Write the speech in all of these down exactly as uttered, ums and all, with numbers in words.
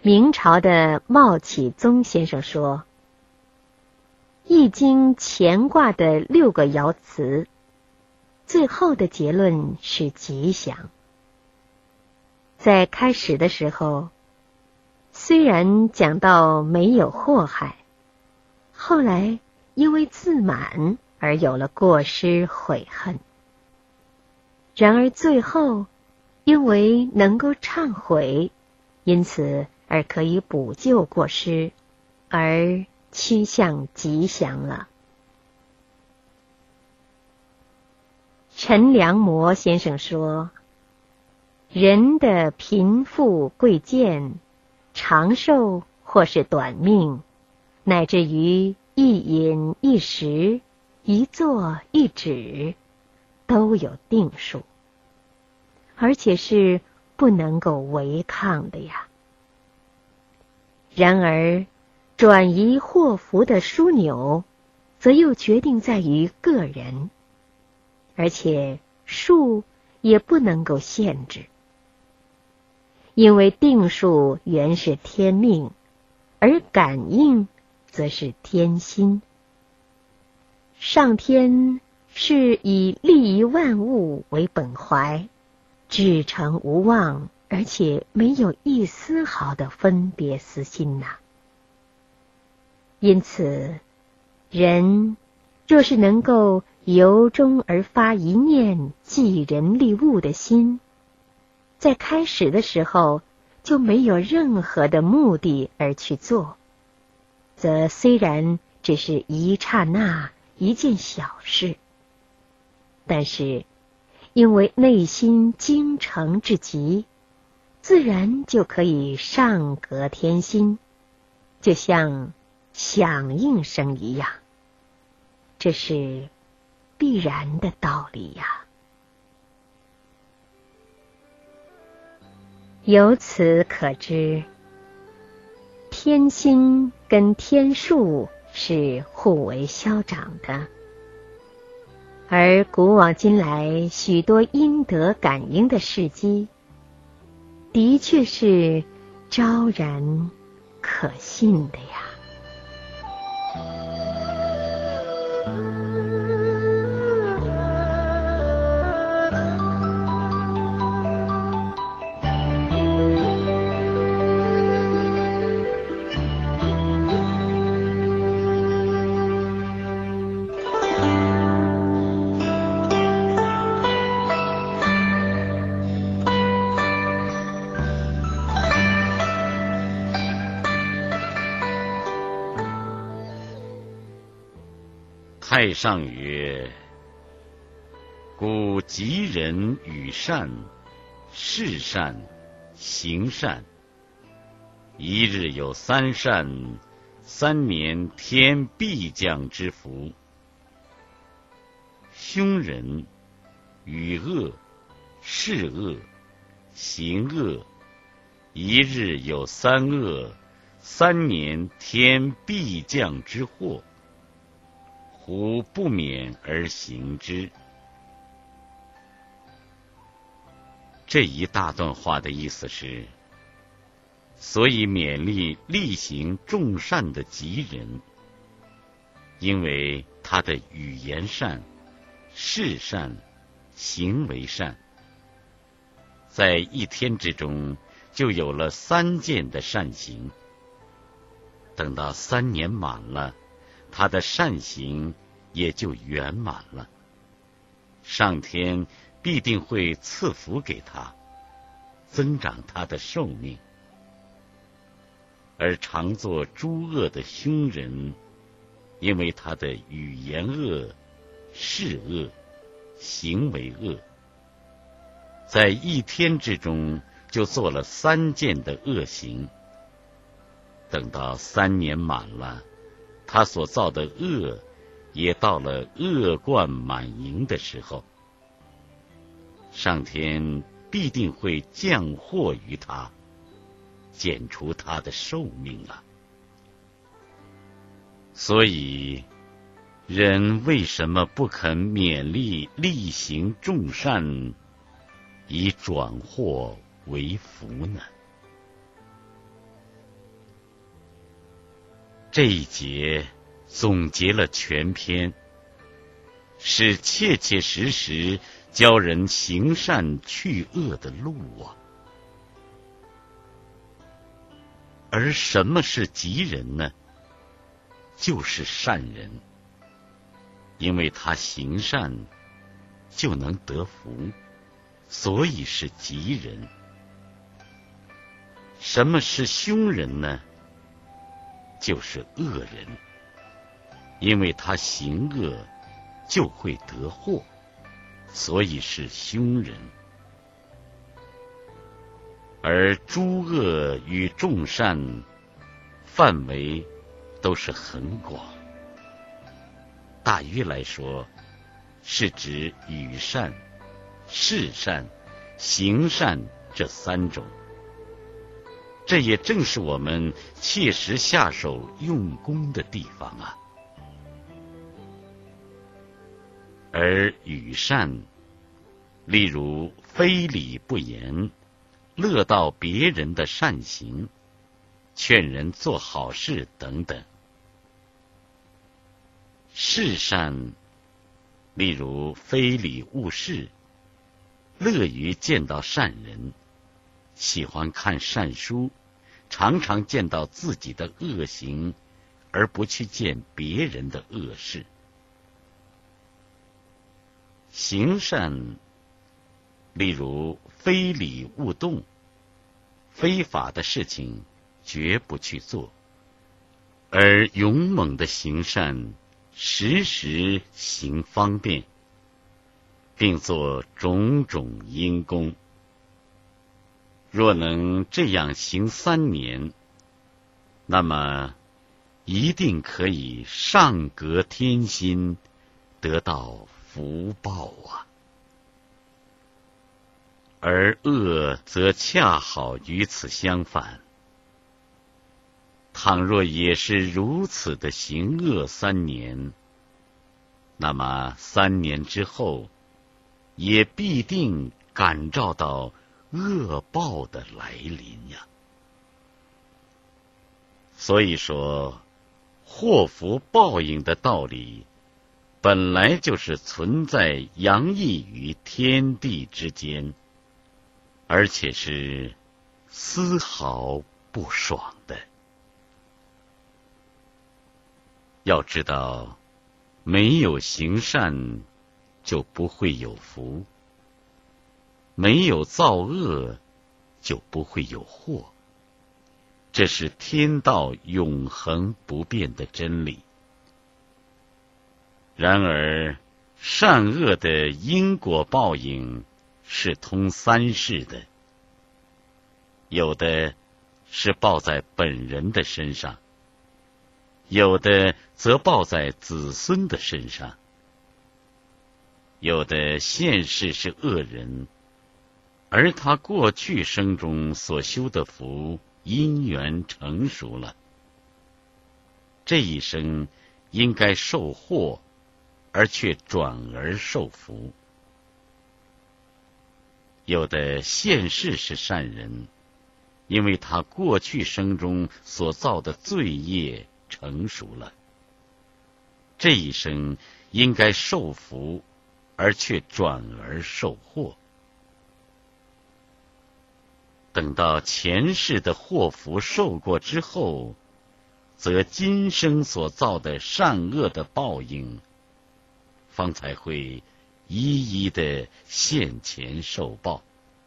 明朝的茂启宗先生说，易经乾卦的六个爻辞，最后的结论是吉祥。在开始的时候，虽然讲到没有祸害，后来因为自满而有了过失悔恨。然而最后，因为能够忏悔，因此而可以补救过失，而趋向吉祥了。陈良模先生说，人的贫富贵贱、长寿或是短命，乃至于一饮一食、一坐一止，都有定数，而且是不能够违抗的呀。然而转移祸福的枢纽，则又决定在于个人，而且数也不能够限制，因为定数原是天命，而感应则是天心。上天是以利益万物为本怀，至诚无妄，而且没有一丝毫的分别私心呐、啊。因此，人若是能够由衷而发一念济人利物的心，在开始的时候就没有任何的目的而去做，则虽然只是一刹那一件小事，但是因为内心精诚至极，自然就可以上革天心，就像响应声一样，这是必然的道理呀。由此可知，天心跟天数是互为消长的，而古往今来许多阴德感应的事迹，的确是昭然可信的呀。 太上曰：故吉人与善，事善，行善。一日有三善，三年天必降之福。凶人与恶，事恶，行恶。一日有三恶，三年天必降之祸。吾不免而行之。这一大段话的意思是，所以勉励力行众善的吉人，因为他的语言善，事善，行为善，在一天之中就有了三件的善行。等到三年满了，他的善行也就圆满了，上天必定会赐福给他，增长他的寿命。而常做诸恶的凶人，因为他的语言恶，事恶，行为恶，在一天之中就做了三件的恶行。等到三年满了，他所造的恶也到了恶贯满盈的时候，上天必定会降祸于他，减除他的寿命啊。所以人为什么不肯勉励力行众善，以转祸为福呢？ 这一节总结了全篇，是切切实实教人行善去恶的路啊。而什么是吉人呢？就是善人，因为他行善就能得福，所以是吉人。什么是凶人呢？就是恶人，因为他行恶就会得祸，所以是凶人。而诸恶与众善范围都是很广，大约来说是指语善、事善、行善这三种。这也正是我们切实下手用功的地方啊。而语善，例如非礼不言，乐道别人的善行，劝人做好事等等。事善，例如非礼勿视，乐于见到善人，喜欢看善书，常常见到自己的恶行，而不去见别人的恶事。行善，例如非礼勿动，非法的事情绝不去做，而勇猛的行善，时时行方便，并做种种因功。若能这样行三年，那么一定可以上革天心，得到福报啊。而恶则恰好与此相反。倘若也是如此的行恶三年，那么三年之后，也必定感召到恶报的来临呀。所以说，祸福报应的道理，本来就是存在洋溢于天地之间，而且是丝毫不爽的。要知道，没有行善，就不会有福；没有造恶，就不会有祸。这是天道永恒不变的真理。然而，善恶的因果报应是通三世的，有的是报在本人的身上，有的则报在子孙的身上，有的现世是恶人，而他过去生中所修的福因缘成熟了，这一生应该受祸，而却转而受福。有的现世是善人，因为他过去生中所造的罪业成熟了，这一生应该受福，而却转而受祸。等到前世的祸福受过之后，则今生所造的善恶的报应，方才会一一的现前受报。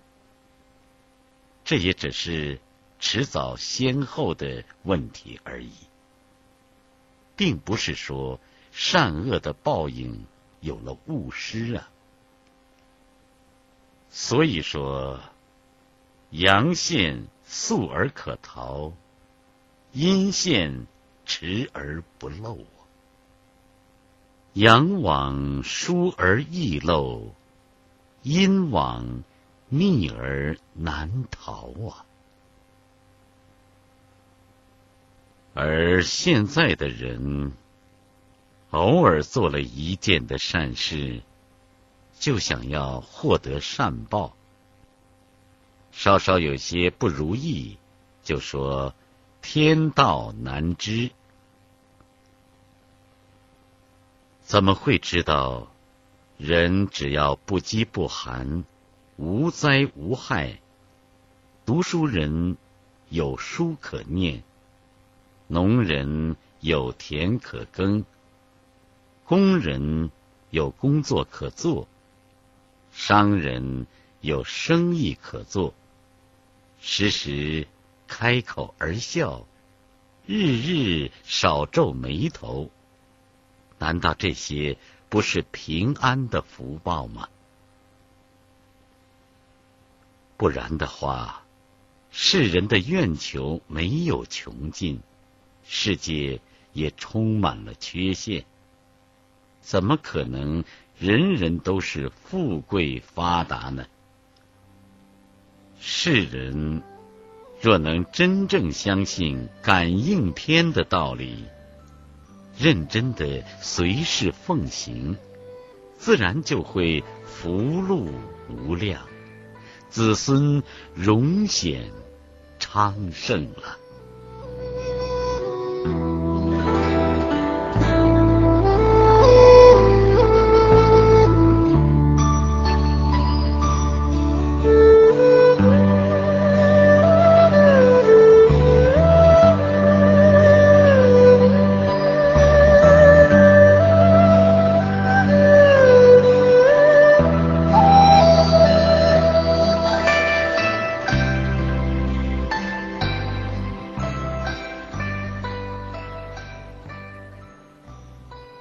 这也只是迟早先后的问题而已，并不是说善恶的报应有了误失啊。所以说，阳线速而可逃，阴线迟而不漏。阳往疏而易漏，阴往密而难逃啊。而现在的人，偶尔做了一件的善事，就想要获得善报，稍稍有些不如意，就说天道难知， 怎么会知道人只要不饥不寒，无灾无害，读书人有书可念，农人有田可耕，工人有工作可做，商人有生意可做，时时开口而笑，日日少皱眉头，难道这些不是平安的福报吗？不然的话，世人的愿求没有穷尽，世界也充满了缺陷，怎么可能人人都是富贵发达呢？世人若能真正相信感应篇的道理，认真的随事奉行，自然就会福禄无量，子孙荣显昌盛了。